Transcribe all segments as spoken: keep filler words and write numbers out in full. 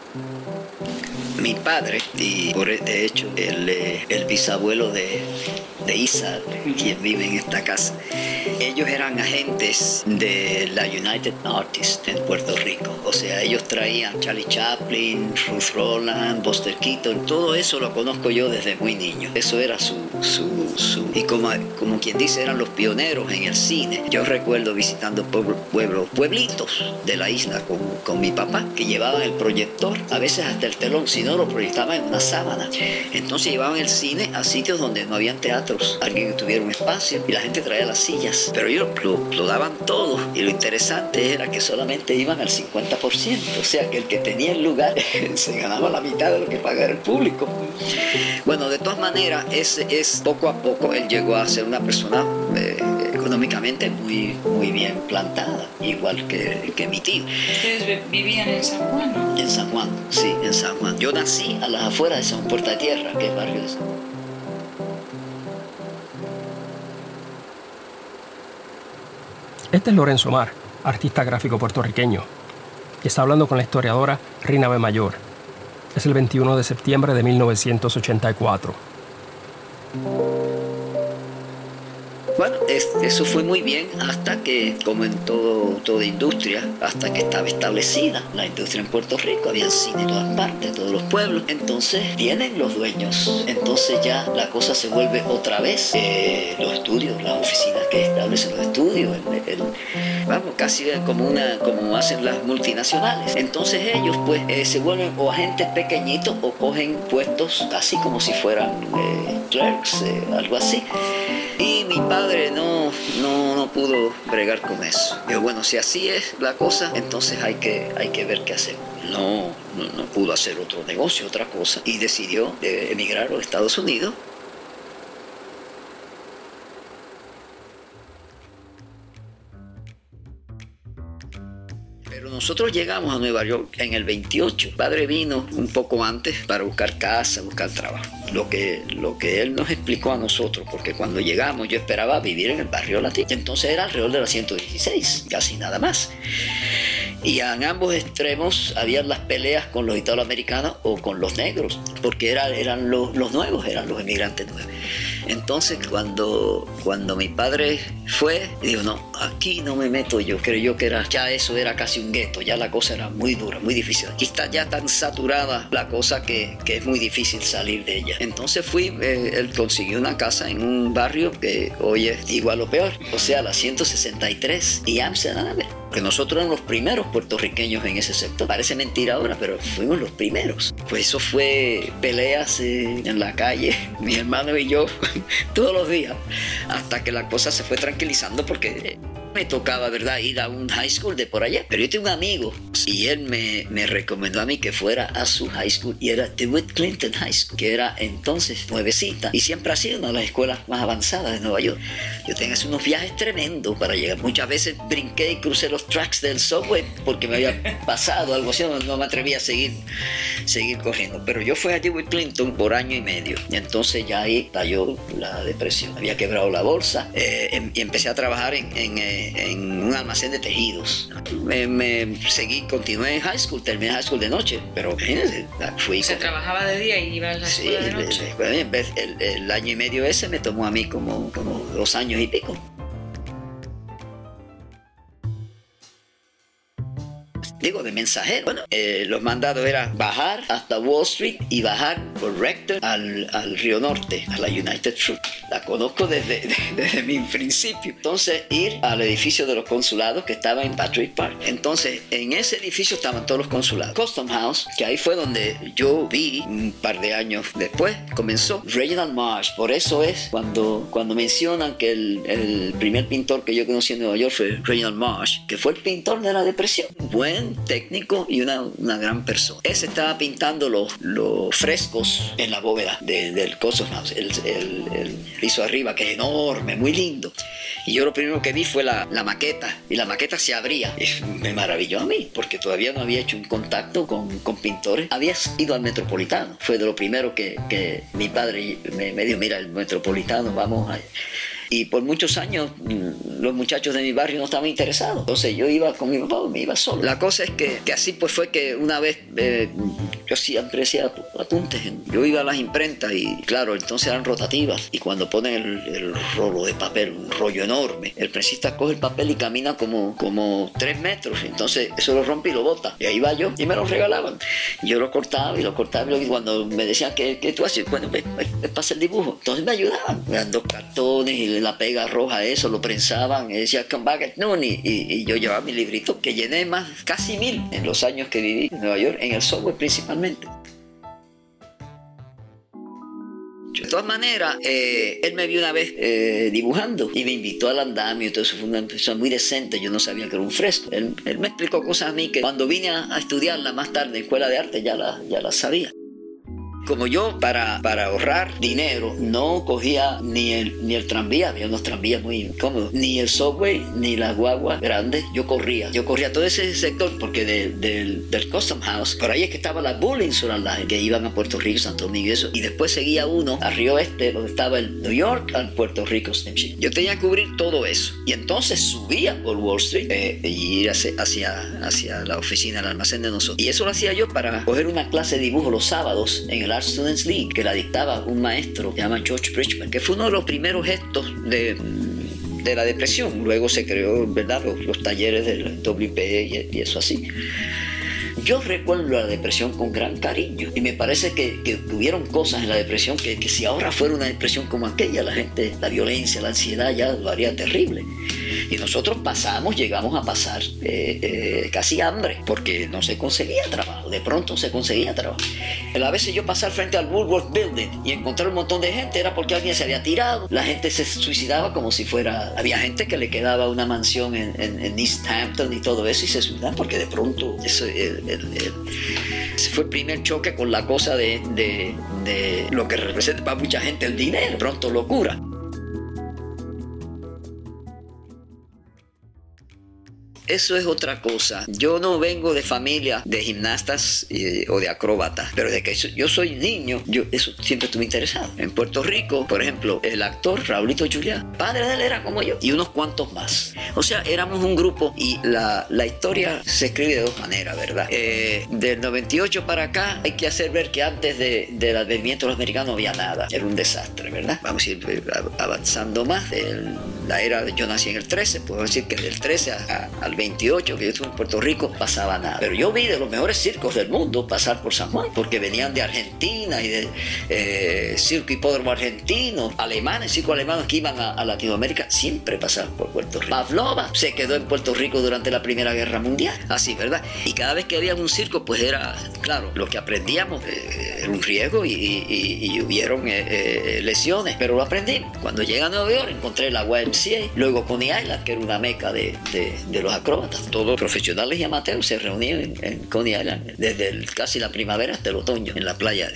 Mi padre, y por de hecho el, el bisabuelo de, de Isaac, quien vive en esta casa, ellos eran agentes de la United Artists en Puerto Rico. O sea, ellos traían Charlie Chaplin, Ruth Roland, Buster Keaton, todo eso lo conozco yo desde muy niño. Eso era su... su, su y como, como quien dice, eran los pioneros en el cine. Yo recuerdo visitando pueblos, pueblos pueblitos de la isla con, con mi papá, que llevaban el proyector, a veces hasta el telón, si no lo proyectaban en una sábana. Entonces llevaban el cine a sitios donde no habían teatros, alguien que tuviera un espacio, y la gente traía las sillas, pero ellos lo, lo daban todo, y lo interesante era que solamente iban al cincuenta por ciento, o sea que el que tenía el lugar se ganaba la mitad de lo que pagaba el público. Bueno, de todas maneras, es, es poco a poco él llegó a ser una persona eh, económicamente muy, muy bien plantada, igual que, que mi tío. ¿Ustedes vivían en San Juan, no? En San Juan, sí, en San Juan. Yo nací a las afueras de San Puerta de Tierra, que es barrio de San Juan. Este es Lorenzo Mar, artista gráfico puertorriqueño, que está hablando con la historiadora Rina B. Mayor. Es el veintiuno de septiembre de mil novecientos ochenta y cuatro. Bueno, es, eso fue muy bien hasta que, como en todo, toda industria, hasta que estaba establecida la industria en Puerto Rico, había cine en todas partes, todos los pueblos. Entonces vienen los dueños, entonces ya la cosa se vuelve otra vez. Eh, los estudios, las oficinas que establecen los estudios, el, el, vamos, casi como, una, como hacen las multinacionales. Entonces ellos pues eh, se vuelven o agentes pequeñitos o cogen puestos así como si fueran eh, clerks, eh, algo así. Y mi padre no, no, no pudo bregar con eso. Dijo, bueno, si así es la cosa, entonces hay que, hay que ver qué hacer. No, no, no pudo hacer otro negocio, otra cosa. Y decidió de emigrar a los Estados Unidos. Pero nosotros llegamos a Nueva York en el veintiocho. Mi padre vino un poco antes para buscar casa, buscar trabajo. Lo que, lo que él nos explicó a nosotros, porque cuando llegamos yo esperaba vivir en el barrio latino. Entonces era alrededor de la ciento dieciséis, casi nada más. Y en ambos extremos había las peleas con los italoamericanos o con los negros, porque era, eran los, los nuevos, eran los emigrantes nuevos. Entonces cuando, cuando mi padre fue, dijo, no, aquí no me meto yo. Creyó que era, ya eso era casi un gueto, ya la cosa era muy dura, muy difícil. Aquí está ya tan saturada la cosa que, que es muy difícil salir de ella. Entonces fui, eh, él consiguió una casa en un barrio que hoy es igual o peor, o sea, la ciento sesenta y tres y Amsterdam. Que nosotros éramos los primeros puertorriqueños en ese sector. Parece mentira ahora, pero fuimos los primeros. Pues eso fue peleas eh, en la calle, mi hermano y yo, todos los días, hasta que la cosa se fue tranquilizando porque me tocaba, ¿verdad?, ir a un high school de por allá. Pero yo tengo un amigo y él me, me recomendó a mí que fuera a su high school y era DeWitt Clinton High School, que era entonces nuevecita y siempre ha sido una de las escuelas más avanzadas de Nueva York. Yo tenía unos viajes tremendos para llegar. Muchas veces brinqué y crucé los tracks del subway porque me había pasado algo así, no, no me atrevía a seguir, seguir corriendo. Pero yo fui a DeWitt Clinton por año y medio y entonces ya ahí cayó la depresión. Había quebrado la bolsa eh, em, y empecé a trabajar en, en eh, en un almacén de tejidos. Me, me seguí, continué en high school, terminé high school de noche, pero imagínense, fui... ¿Se trabajaba de día y iba a la escuela sí, de noche? El, el, el año y medio ese me tomó a mí como, como dos años y pico. Digo, de mensajero. Bueno, eh, los mandados eran bajar hasta Wall Street y bajar por Rector al, al Río Norte, a la United Fruit. La conozco desde, de, desde mi principio. Entonces, ir al edificio de los consulados que estaba en Patrick Park. Entonces, en ese edificio estaban todos los consulados. Custom House, que ahí fue donde yo vi un par de años después, comenzó Reginald Marsh. Por eso es cuando, cuando mencionan que el, el primer pintor que yo conocí en Nueva York fue Reginald Marsh, que fue el pintor de la depresión. Buen técnico y una, una gran persona. Ese estaba pintando los, los frescos en la bóveda de, del Custom House, el, el, el piso arriba, que es enorme, muy lindo. Y yo lo primero que vi fue la, la maqueta, y la maqueta se abría. Y me maravilló a mí, porque todavía no había hecho un contacto con, con pintores. Había ido al Metropolitano. Fue de lo primero que, que mi padre me, me dijo, mira, el Metropolitano, vamos a... Y por muchos años los muchachos de mi barrio no estaban interesados. Entonces yo iba con mi papá, me iba solo. La cosa es que, que así pues fue que una vez eh, yo siempre hacía apuntes. Yo iba a las imprentas y claro, entonces eran rotativas. Y cuando ponen el, el rolo de papel, un rollo enorme, el prensista coge el papel y camina como, como tres metros. Entonces eso lo rompe y lo bota. Y ahí va yo y me lo regalaban. Yo lo cortaba y lo cortaba y cuando me decían que, que tú haces, bueno, me, me, me pasa el dibujo. Entonces me ayudaban. Me dan dos cartones y la pega roja, eso lo prensaban. Y decía, come back at noon. Y, y, y yo llevaba mi librito que llené más, casi mil en los años que viví en Nueva York, en el software principalmente. De todas maneras, eh, él me vio una vez eh, dibujando y me invitó al andamio. Entonces fue una persona muy decente. Yo no sabía que era un fresco. Él, él me explicó cosas a mí que cuando vine a, a estudiarla más tarde en escuela de arte ya las ya la sabía. Como yo, para, para ahorrar dinero, no cogía ni el, ni el tranvía, había unos tranvías muy incómodos, ni el subway, ni las guaguas grandes, yo corría. Yo corría todo ese sector porque de, de, del Custom House, por ahí es que estaba la Bullinson Line, que iban a Puerto Rico, Santo Domingo y eso, y después seguía uno a Río Este, donde estaba el New York, al Puerto Rico Steamship. Yo tenía que cubrir todo eso, y entonces subía por Wall Street eh, y ir hacia, hacia, hacia la oficina, el almacén de nosotros. Y eso lo hacía yo para coger una clase de dibujo los sábados en el Art Students League, que la dictaba un maestro que se llama George Bridgman, que fue uno de los primeros gestos de, de la depresión. Luego se creó, ¿verdad?, los, los talleres del W P y, y eso así. Yo recuerdo la depresión con gran cariño y me parece que, que hubieron cosas en la depresión que, que si ahora fuera una depresión como aquella, la gente, la violencia, la ansiedad ya lo haría terrible. Y nosotros pasamos, llegamos a pasar eh, eh, casi hambre porque no se conseguía trabajo, de pronto se conseguía trabajo. A veces yo pasar frente al Woolworth Building y encontrar un montón de gente era porque alguien se había tirado, la gente se suicidaba como si fuera, había gente que le quedaba una mansión en, en, en East Hampton y todo eso y se suicidaban porque de pronto eso, el, el, el, ese fue el primer choque con la cosa de, de, de lo que representa para mucha gente el dinero, de pronto locura. Eso es otra cosa. Yo no vengo de familia de gimnastas eh, o de acróbatas, pero de que yo soy niño, yo, eso siempre estuve interesado. En Puerto Rico, por ejemplo, el actor Raulito Juliá, padre de él era como yo, y unos cuantos más. O sea, éramos un grupo y la, la historia se escribe de dos maneras, ¿verdad? Eh, del noventa y ocho para acá hay que hacer ver que antes de, del advenimiento de los americanos no había nada. Era un desastre, ¿verdad? Vamos a ir avanzando más. El, la era de yo nací en el trece, puedo decir que del trece a, a, al veintiocho, que yo estuve en Puerto Rico, pasaba nada. Pero yo vi de los mejores circos del mundo pasar por San Juan, porque venían de Argentina y de eh, circo hipódromo argentino, alemanes, circo alemanes que iban a, a Latinoamérica, siempre pasaban por Puerto Rico. Pavlova se quedó en Puerto Rico durante la Primera Guerra Mundial, así, ¿verdad? Y cada vez que había un circo, pues era, claro, lo que aprendíamos eh, era un riesgo y, y, y, y hubieron eh, eh, lesiones, pero lo aprendimos. Cuando llegué a Nueva York encontré la Y M C A, luego Coney Island, que era una meca de, de, de los acróbatas. Todos profesionales y amateurs se reunían en, en Coney Island desde el, casi la primavera hasta el otoño en la playa.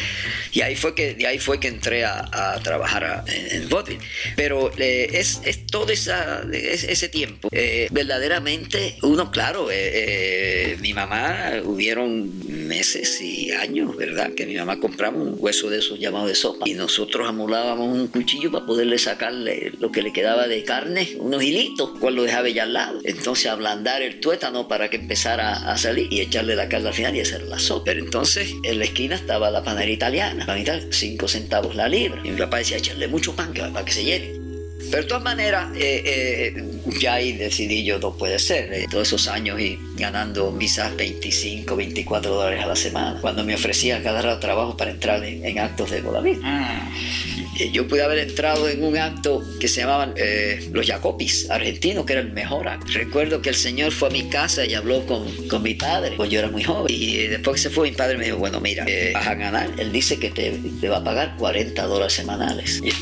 Y ahí fue que, de ahí fue que entré a, a trabajar a, en, en vaudeville. Pero eh, es, es todo esa, es, ese tiempo. Eh, verdaderamente, uno, claro, eh, eh, mi mamá, hubieron meses y años, ¿verdad? Que mi mamá compraba un hueso de esos llamados de sopa y nosotros amolábamos un cuchillo para poderle sacarle lo que le quedaba de carne, unos hilitos, cual lo dejaba ya al lado. Entonces ablandar el tuétano para que empezara a salir y echarle la carne al final y hacer la sopa. Pero entonces en la esquina estaba la panadería italiana, la mitad, cinco centavos la libra. Y mi papá decía, echarle mucho pan para que se llene. Pero de todas maneras, eh, eh, ya ahí decidí yo, no puede ser. Eh, todos esos años y ganando quizás veinticinco, veinticuatro dólares a la semana, cuando me ofrecían cada rato trabajo para entrar en, en actos de vodevil. Ah. Eh, yo pude haber entrado en un acto que se llamaban eh, Los Jacopis, argentinos, que era el mejor acto. Recuerdo que el señor fue a mi casa y habló con, con mi padre, pues yo era muy joven. Y eh, después que se fue, mi padre me dijo, bueno, mira, eh, vas a ganar. Él dice que te, te va a pagar cuarenta dólares semanales. Y,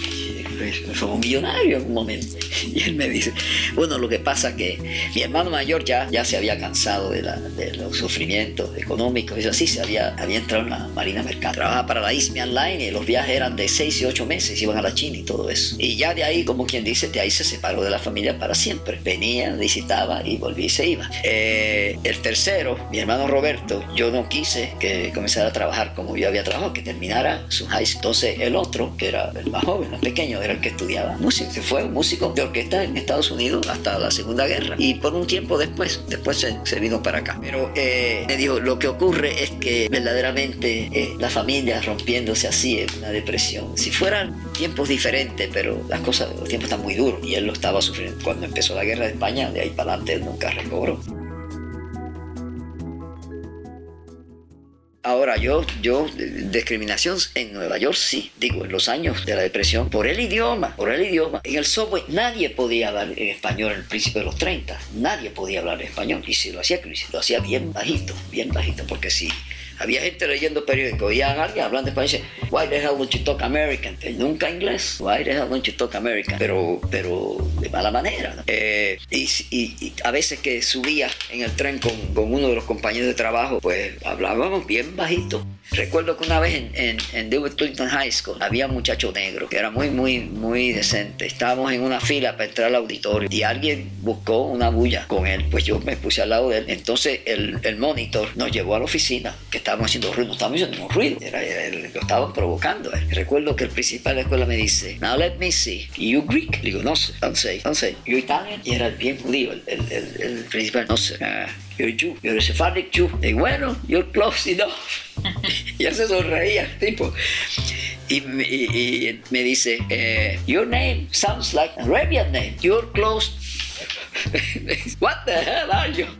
fue un millonario en un momento. Y él me dice, bueno, lo que pasa es que mi hermano mayor ya, ya se había cansado de, la, de los sufrimientos económicos, y así se había, había entrado en la Marina Mercante. Trabajaba para la Isthmian Line y los viajes eran de seis y ocho meses, iban a la China y todo eso. Y ya de ahí, como quien dice, de ahí se separó de la familia para siempre. Venía, visitaba y volvía y se iba. Eh, el tercero, mi hermano Roberto, yo no quise que comenzara a trabajar como yo había trabajado, que terminara su high school. Entonces el otro, que era el más joven, el pequeño, era era el que estudiaba música, que fue un músico de orquesta en Estados Unidos hasta la Segunda Guerra. Y por un tiempo después, después se, se vino para acá. Pero eh, me dijo, lo que ocurre es que verdaderamente eh, la familia rompiéndose así en una depresión. Si fueran tiempos diferentes, pero las cosas, los tiempos están muy duros. Y él lo estaba sufriendo. Cuando empezó la guerra de España, de ahí para adelante, él nunca recobró. Ahora, yo, yo, discriminación en Nueva York sí, digo, en los años de la depresión, por el idioma, por el idioma. En el subway nadie podía hablar en español en el principio de los treinta, nadie podía hablar en español. Y si lo hacía, lo hacía bien bajito, bien bajito, porque si había gente leyendo periódicos, oían a alguien hablando español, dice, why the hell don't you talk American? Nunca inglés, why the hell don't you talk American? Pero, pero de mala manera, ¿no? Eh, y, y, y a veces que subía en el tren con, con uno de los compañeros de trabajo, pues hablábamos bien bajito. Recuerdo que una vez en, en, en DeWitt Clinton High School había un muchacho negro que era muy, muy, muy decente. Estábamos en una fila para entrar al auditorio y alguien buscó una bulla con él. Pues yo me puse al lado de él. Entonces el, el monitor nos llevó a la oficina, que estábamos haciendo ruido. No estábamos haciendo ningún ruido. Era, era, lo estaban provocando. Eh. Recuerdo que el principal de la escuela me dice, now let me see, you Greek? Le digo, no sé, don't say, don't say. You Italian? Y era bien judío. El, el, el, el principal, no sé. Uh, you're Jew, you're a Sephardic Jew. Le digo, bueno, you're close enough. Y él se sonreía, tipo. Y, y, y me dice, eh, your name sounds like an Arabian name. You're close. What the hell are you?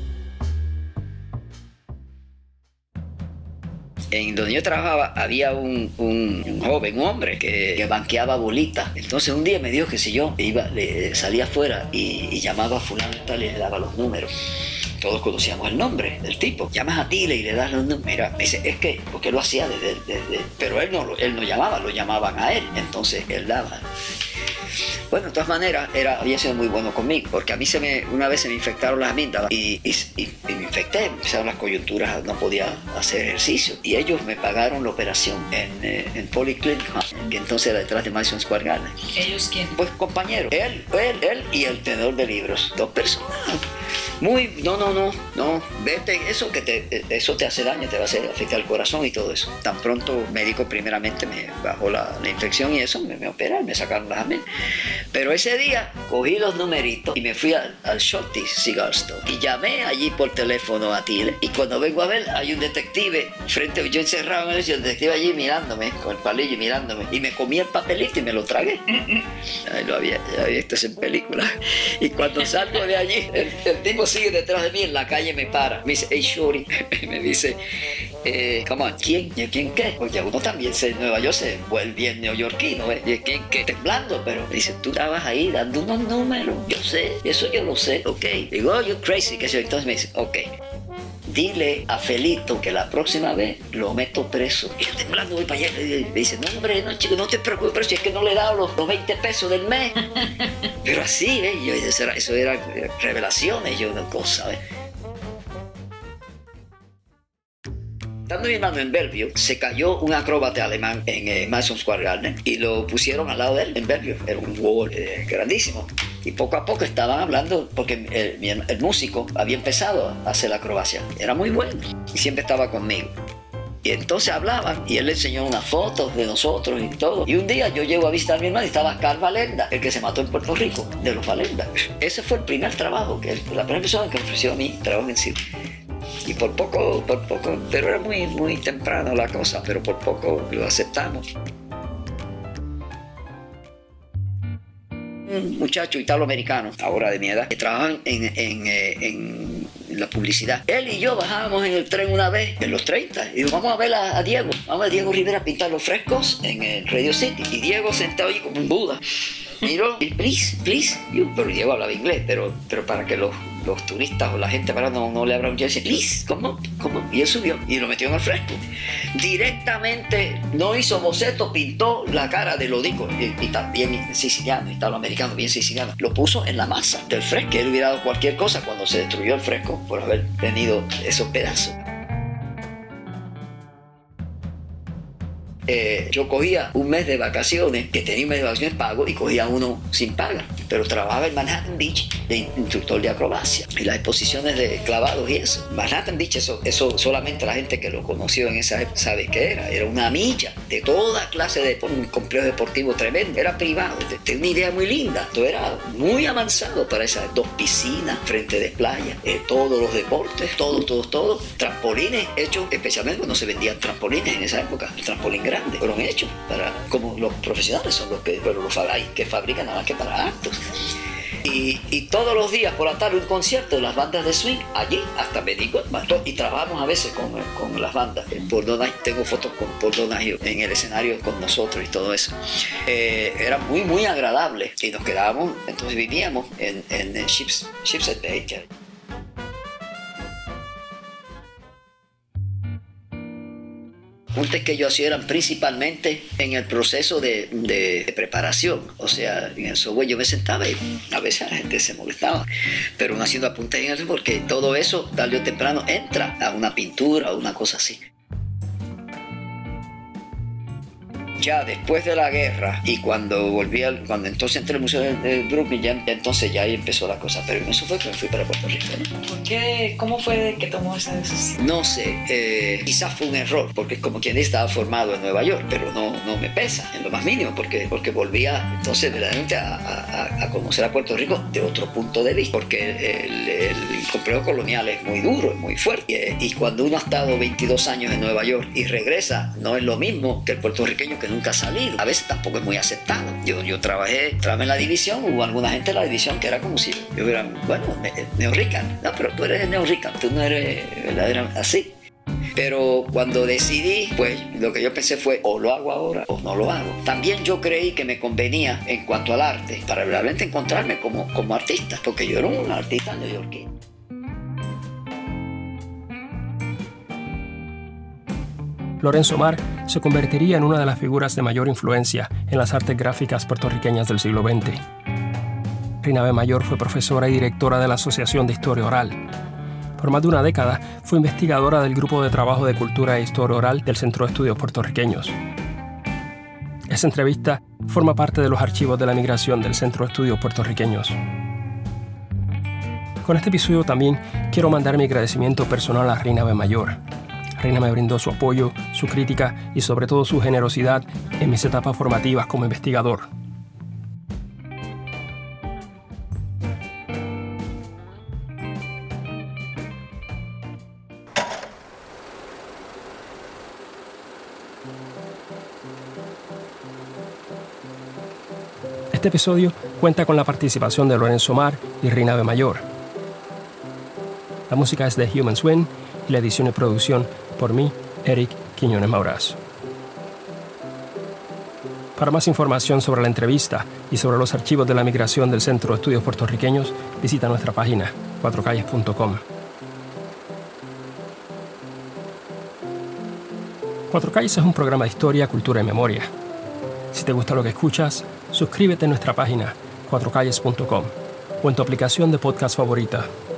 En donde yo trabajaba había un, un, un joven, un hombre que, que banqueaba bolitas. Entonces un día me dijo que si yo iba, le, salía afuera y, y llamaba a fulano y tal y le daba los números. Todos conocíamos el nombre del tipo. Llamas a Tile y le das los números. Mira, me dice, es que, porque lo hacía desde, desde, pero él no, él no llamaba, lo llamaban a él. Entonces él daba. Bueno, de todas maneras, era, había sido muy bueno conmigo, porque a mí se me, una vez se me infectaron las amígdalas y, y, y, y me infecté, me empezaron las coyunturas, no podía hacer ejercicio. Y ellos me pagaron la operación en, eh, en Polyclinic, que entonces era detrás de Madison Square Garden. ¿Ellos quién? Pues compañeros, él, él, él y el tenedor de libros, dos personas. Muy, no, no, no, no, vete, eso que te, eso te hace daño, te va a hacer afectar el corazón y todo eso. Tan pronto el médico primeramente me bajó la, la infección y eso, me, me operaron, me sacaron las amígdalas. Pero ese día cogí los numeritos y me fui al, al Shorty Cigar Store y llamé allí por teléfono a Tile. Y cuando vengo a ver, hay un detective frente, yo encerrado en el el detective allí mirándome, con el palillo mirándome. Y me comí el papelito y me lo tragué. Ay, lo había, ya había visto eso en película. Y cuando salgo de allí, el, el tipo sigue detrás de mí en la calle, me para. Me dice, hey, Shorty. Me dice, eh, come on, ¿quién? ¿Quién qué? Porque uno también se, en Nueva York se vuelve bien neoyorquino, ¿eh? ¿Y quién qué? Temblando, pero me dice, tú estabas ahí dando unos números. Yo sé, eso yo lo sé, ok. Digo, oh, you're crazy, que yo. Entonces me dice, ok. Dile a Felito que la próxima vez lo meto preso. Y yo temblando voy para allá y me dice, no hombre, no chico, no te preocupes, pero si es que no le he dado los, los veinte pesos del mes. Pero así, ¿eh? Yo, eso, era, eso eran revelaciones, yo una cosa, ¿eh? Estando mi hermano en Bellevue, se cayó un acróbata alemán en eh, Madison Square Garden y lo pusieron al lado de él en Bellevue. Era un wall eh, grandísimo. Y poco a poco estaban hablando, porque el, el, el músico había empezado a hacer la acrobacia. Era muy bueno y siempre estaba conmigo. Y entonces hablaban y él le enseñó unas fotos de nosotros y todo. Y un día yo llego a visitar a mi hermano y estaba Carl Valenda, el que se mató en Puerto Rico, de los Valenda. Ese fue el primer trabajo, que la primera persona que me ofreció a mí trabajo en cine. Y por poco, por poco, pero era muy, muy temprano la cosa, pero por poco lo aceptamos. Un muchacho italoamericano, ahora de mi edad, que trabaja en, en, en, en la publicidad. Él y yo bajábamos en el tren una vez, en los treinta, y digo, vamos a ver a, a Diego, vamos a ver a Diego Rivera pintar los frescos en el Radio City. Y Diego sentado allí como un Buda. Miró, y please, please, yo, pero Diego hablaba inglés, pero, pero para que los, los turistas o la gente para no, no le hablara mucho, dice, please, ¿cómo? ¿Cómo? Y él subió y lo metió en el fresco. Directamente, no hizo boceto, pintó la cara de Lodico, y, y también siciliano, italoamericano, bien siciliano. Lo puso en la masa del fresco. Él hubiera dado cualquier cosa cuando se destruyó el fresco por haber tenido esos pedazos. Eh, yo cogía un mes de vacaciones, que tenía un mes de vacaciones pago, y cogía uno sin paga. pero trabajaba en Manhattan Beach de instructor de acrobacia y las exposiciones de clavados y eso. Manhattan Beach, eso, eso solamente la gente que lo conoció en esa época sabe qué era. Era una milla de toda clase de un complejo deportivo tremendo. Era privado, tenía una idea muy linda. Esto era muy avanzado para esas dos piscinas frente de playa, eh, todos los deportes, todos, todos, todos. Trampolines hechos, especialmente cuando se vendían trampolines en esa época, el trampolín grande, fueron hechos para, como los profesionales son los que, pero los que fabrican nada más que para actos. Y, y todos los días por la tarde un concierto de las bandas de swing allí hasta me digo, y trabajamos a veces con, con las bandas. Paul Donahue, tengo fotos con Paul Donahue en el escenario con nosotros y todo eso. Eh, era muy muy agradable y nos quedábamos, entonces vivíamos en, en, en Ships, Shipshead Bay. Juntas que yo hacía eran principalmente en el proceso de, de, de preparación. O sea, en el software yo me sentaba y a veces la gente se molestaba. Pero uno haciendo apuntes en eso porque todo eso, tarde o temprano, entra a una pintura o una cosa así. Ya después de la guerra y cuando volví al, cuando entonces entré al Museo de Brooklyn, ya, entonces ya ahí empezó la cosa. Pero eso fue que me fui para Puerto Rico, ¿no? ¿Por qué? ¿Cómo fue que tomó esa decisión? No sé, eh, quizás fue un error, porque como quien dice, estaba formado en Nueva York, pero no, no me pesa en lo más mínimo, porque, porque volvía entonces verdaderamente a, a, a conocer a Puerto Rico de otro punto de vista, porque el, el, el complejo colonial es muy duro, es muy fuerte, y cuando uno ha estado veintidós años en Nueva York y regresa, no es lo mismo que el puertorriqueño que nunca ha salido. A veces tampoco es muy aceptado. Yo, yo trabajé, trabajé en la división, hubo alguna gente en la división que era como si yo hubiera, bueno, neorrican. No, pero tú eres neorrican, tú no eres verdaderamente así. Pero cuando decidí, pues lo que yo pensé fue o lo hago ahora o no lo hago. También yo creí que me convenía en cuanto al arte, para realmente encontrarme como, como artista, porque yo era un artista neoyorquino. Lorenzo Mar se convertiría en una de las figuras de mayor influencia en las artes gráficas puertorriqueñas del siglo veinte. Rina B. Mayor fue profesora y directora de la Asociación de Historia Oral. Por más de una década fue investigadora del Grupo de Trabajo de Cultura e Historia Oral del Centro de Estudios Puertorriqueños. Esa entrevista forma parte de los archivos de la migración del Centro de Estudios Puertorriqueños. Con este episodio también quiero mandar mi agradecimiento personal a Rina B. Mayor. Rina me brindó su apoyo, su crítica y sobre todo su generosidad en mis etapas formativas como investigador. Este episodio cuenta con la participación de Lorenzo Mar y Rina B. Mayor. La música es de Human Swing y la edición y producción por mí, Eric Quiñones Mauraz. Para más información sobre la entrevista y sobre los archivos de la migración del Centro de Estudios Puertorriqueños, visita nuestra página cuatro calles punto com. Cuatro Calles es un programa de historia, cultura y memoria. Si te gusta lo que escuchas, suscríbete a nuestra página cuatro calles punto com o en tu aplicación de podcast favorita.